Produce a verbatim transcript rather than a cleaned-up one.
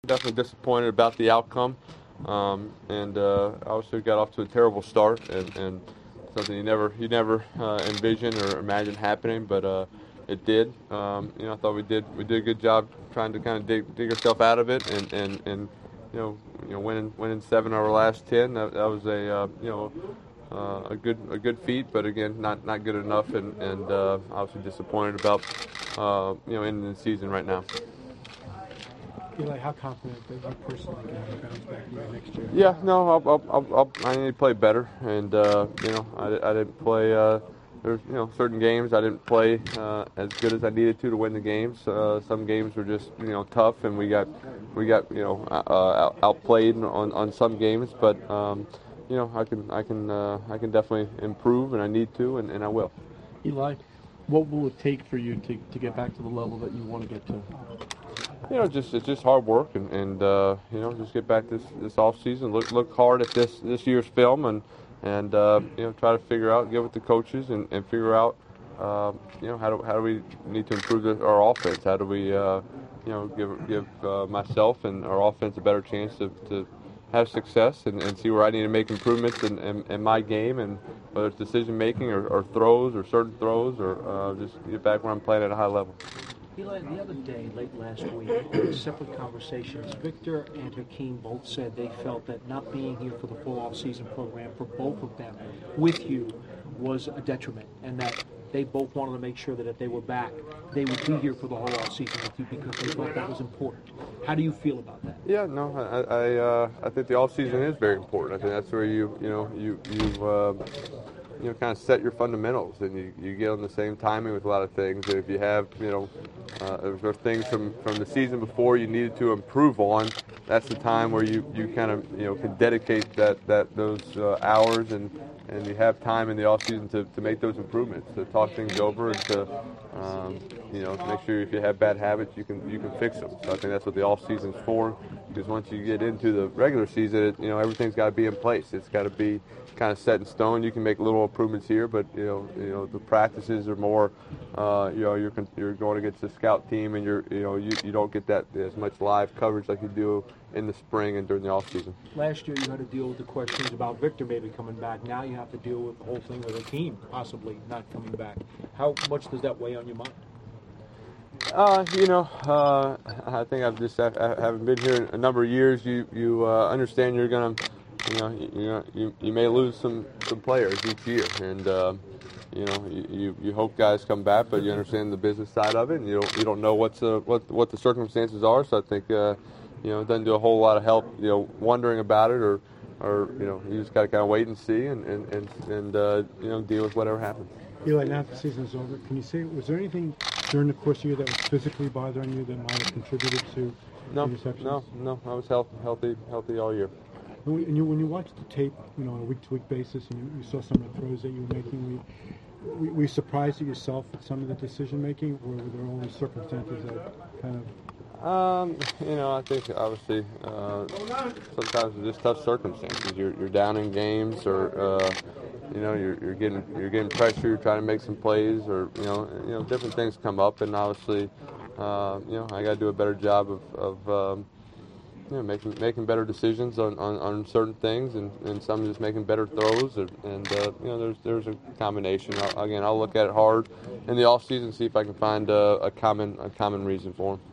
definitely disappointed about the outcome, um, and uh, obviously got off to a terrible start, and, and something you never you never uh, envision or imagine happening, but uh, it did. Um, you know, I thought we did we did a good job trying to kind of dig dig ourselves out of it, and, and, and you know you know winning winning seven of our last ten. That, that was a uh, you know. Uh, a good a good feat, but again, not not good enough, and and uh, obviously disappointed about uh, you know ending the season right now. Eli, how confident that you personally can bounce back here next year? Yeah, no, I'll, I'll, I'll, I'll, I need to play better, and uh, you know, I, I didn't play. Uh, there's you know certain games I didn't play uh, as good as I needed to to win the games. Uh, some games were just you know tough, and we got we got you know uh, outplayed on, on some games, but. Um, You know, I can, I can, uh, I can definitely improve, and I need to, and, and I will. Eli, what will it take for you to, to get back to the level that you want to get to? You know, just it's just hard work, and, and uh, you know, just get back this this off season. Look look hard at this this year's film, and and uh, you know, try to figure out, get with the coaches, and, and figure out, uh, you know, how do how do we need to improve the, our offense? How do we, uh, you know, give give uh, myself and our offense a better chance to. to have success and, and see where I need to make improvements in, in, in my game, and whether it's decision making or, or throws or certain throws, or uh, just get back where I'm playing at a high level. Eli, the other day, late last week, in separate conversations, Victor and Hakeem both said they felt that not being here for the full off-season program for both of them with you was a detriment, and that they both wanted to make sure that if they were back, they would be here for the whole off-season with you because they thought that was important. How do you feel about that? Yeah, no, I I, uh, I think the off-season is very important. I think that's where you you know you you uh, you know kind of set your fundamentals, and you, you get on the same timing with a lot of things. And if you have you know uh, if there are things from, from the season before you needed to improve on, that's the time where you, you kind of you know can dedicate that that those uh, hours and. And you have time in the off season to, to make those improvements, to talk things over, and to um, you know to make sure if you have bad habits, you can you can fix them. So I think that's what the off season's for. Because once you get into the regular season, it, you know everything's got to be in place. It's got to be kind of set in stone. You can make little improvements here, but you know you know the practices are more. Uh, you know you're you're going against the scout team, and you're you know you, you don't get that as much live coverage like you do in the spring and during the off season. Last year you had to deal with the questions about Victor maybe coming back. Now you have to deal with the whole thing with Hakeem possibly not coming back. How much does that weigh on your mind? Uh, you know, uh, I think I've just I, I haven't been here a number of years. You you uh, understand you're gonna, you know, you, you you may lose some, some players each year, and uh, you know you, you hope guys come back, but you understand the business side of it, and you don't you don't know what's uh, what what the circumstances are. So I think uh, you know it doesn't do a whole lot of help, you know, wondering about it, or or you know you just got to kind of wait and see, and and and, and uh, you know deal with whatever happens. Eli, now that the season's over, can you say, was there anything during the course of the year that was physically bothering you that might have contributed to no, interceptions? No, no, I was healthy, healthy, healthy all year. And you, when you watched the tape, you know, on a week-to-week basis, and you, you saw some of the throws that you were making, were, were you surprised at yourself at some of the decision-making, or were there only circumstances that kind of... Um, you know, I think obviously uh, sometimes it's just tough circumstances. You're, you're down in games, or uh, you know, you're, you're getting you're getting pressure, you're trying to make some plays, or you know, you know, different things come up, and obviously, uh, you know, I got to do a better job of, of um, you know, making making better decisions on, on, on certain things, and, and some just making better throws, and, and uh, you know, there's there's a combination. I'll, again, I'll look at it hard in the off season, see if I can find a, a common a common reason for them.